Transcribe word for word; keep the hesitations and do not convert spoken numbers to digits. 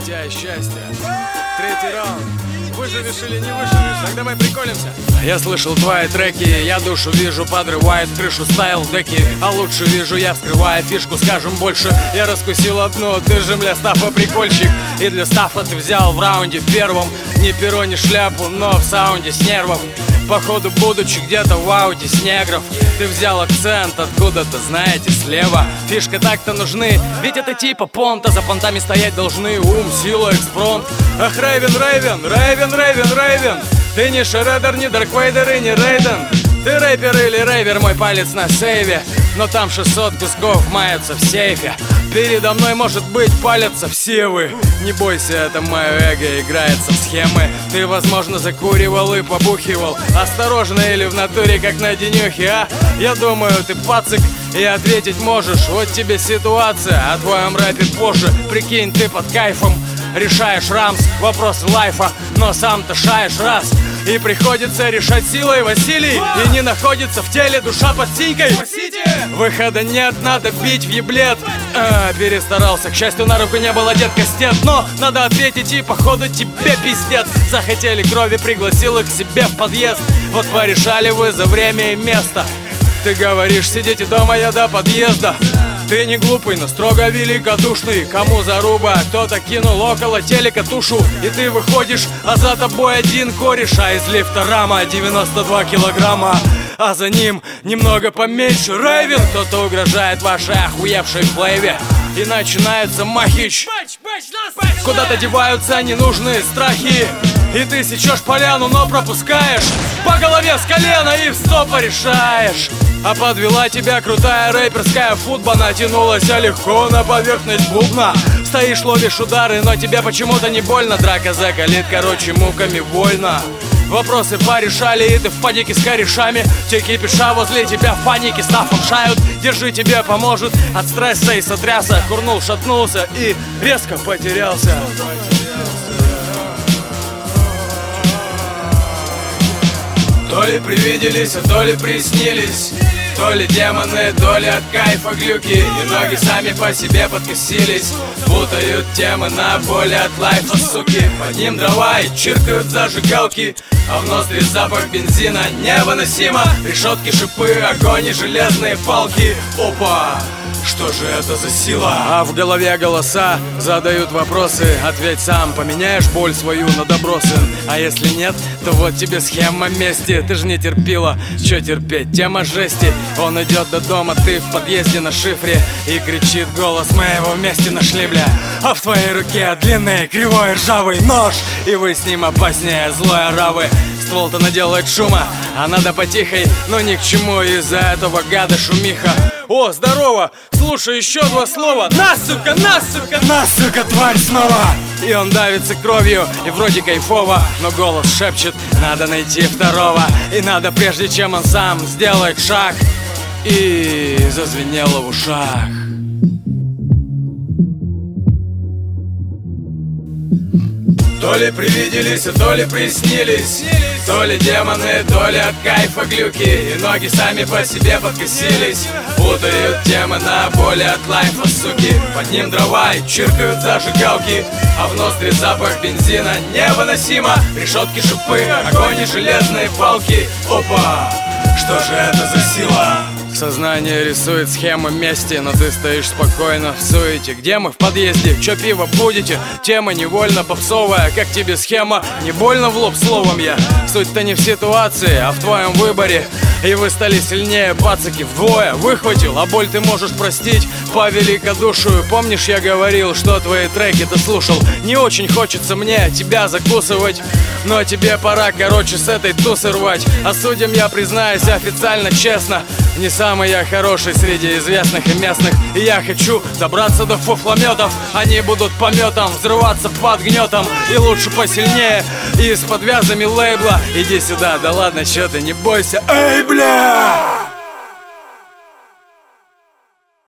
Життя и счастье. Третий раунд. Выживешь или не выживешь, так давай приколимся. Я слышал твои треки, я душу вижу, подрывает крышу стайл деки. А лучше вижу я, вскрывая фишку, скажем больше. Я раскусил одну, ты же, бля, Стаффа прикольщик. И для Стаффа ты взял в раунде первом ни перо, ни шляпу, но в саунде с нервов. Походу, будучи где-то в ауте с негров, ты взял акцент откуда-то, знаете, слева. Фишка так-то нужны, ведь это типа понта. За понтами стоять должны ум, сила, экспромт. Ах, Рейвен, Рейвен, Рейвен, Рейвен, Рейвен. Ты не Шреддер, не Дарквейдер и не Рейден. Ты рэпер или рейвер, мой палец на сейве. Но там шестьсот кусков маятся в сейфе. Передо мной, может быть, палятся все вы. Не бойся, это мое эго играется в схемы. Ты, возможно, закуривал и побухивал. Осторожно, или в натуре, как на денюхе, а? Я думаю, ты пацик и ответить можешь. Вот тебе ситуация, о твоем рэпе позже. Прикинь, ты под кайфом решаешь рамс, вопросы лайфа, но сам-то шаешь раз. И приходится решать силой, Василий. И не находится в теле душа под синькой. Выхода нет, надо бить в еблет. а, Перестарался, к счастью, на руку не был одет кастет. Но надо ответить, и походу тебе пиздец. Захотели крови, пригласил их к себе в подъезд. Вот порешали вы за время и место. Ты говоришь, сидите дома, я до подъезда. Ты не глупый, но строго великодушный. Кому заруба, кто-то кинул около телека тушу. И ты выходишь, а за тобой один кореш. А из лифта рама девяносто два килограмма. А за ним немного поменьше Рейвен. Кто-то угрожает вашей охуевшей флейве. И начинается махич. Куда-то деваются ненужные страхи. И ты сечешь поляну, но пропускаешь. По голове с колена и в стопа решаешь. А подвела тебя крутая рэперская футба. Натянулась легко на поверхность бубна. Стоишь, ловишь удары, но тебе почему-то не больно. Драка закалит, короче, муками вольно. Вопросы порешали, и ты в панике с корешами. Те кипиша возле тебя в панике Стаффом шают. Держи, тебе поможет от стресса и сотряса. Курнул, шатнулся и резко потерялся. То ли привиделись, а то ли приснились. То ли демоны, то ли от кайфа глюки. И ноги сами по себе подкосились. Путают темы на боли от лайфа, суки. Под ним дрова и чиркают зажигалки. А в ноздри запах бензина невыносимо. Решетки, шипы, огонь и железные палки. Опа! Что же это за сила? А в голове голоса задают вопросы. Ответь сам, поменяешь боль свою на добро, сын? А если нет, то вот тебе схема мести. Ты же не терпила, что терпеть? Тема жести. Он идет до дома, ты в подъезде на шифре. И кричит голос: мы его вместе нашли, бля. А в твоей руке длинный, кривой, ржавый нож. И вы с ним опаснее злой оравы. Ствол-то наделает шума, а надо потихой. Но ни к чему из-за этого гада шумиха. О, здорово! Слушай, еще два слова. На, сука, на, сука, на, сука, тварь снова! И он давится кровью, и вроде кайфово. Но голос шепчет: надо найти второго. И надо, прежде чем он сам сделает шаг. И зазвенело в ушах. То ли привиделись, а то ли приснились. То ли демоны, то ли от кайфа глюки. И ноги сами по себе подкосились. Путают темы на боли от лайфа, суки. Под ним дрова и чиркают зажигалки. А в ноздри запах бензина невыносимо. Решетки, шипы, огонь и железные палки. Опа! Что же это за сила? Сознание рисует схему мести, но ты стоишь спокойно в суете. Где мы? В подъезде. Чё пиво будете? Тема невольно попсовая. Как тебе схема? Не больно в лоб словом я? Суть-то не в ситуации, а в твоем выборе. И вы стали сильнее, пацаки, вдвое. Выхватил, а боль ты можешь простить по великодушию. Помнишь, я говорил, что твои треки ты слушал? Не очень хочется мне тебя закусывать, но тебе пора, короче, с этой тусы рвать. А судьям я признаюсь официально, честно, не самый я хороший среди известных и местных. И я хочу добраться до фуфлометов. Они будут пометом взрываться под гнетом. И лучше посильнее, и с подвязами лейбла. Иди сюда, да ладно, чё ты, не бойся. Эй, бля!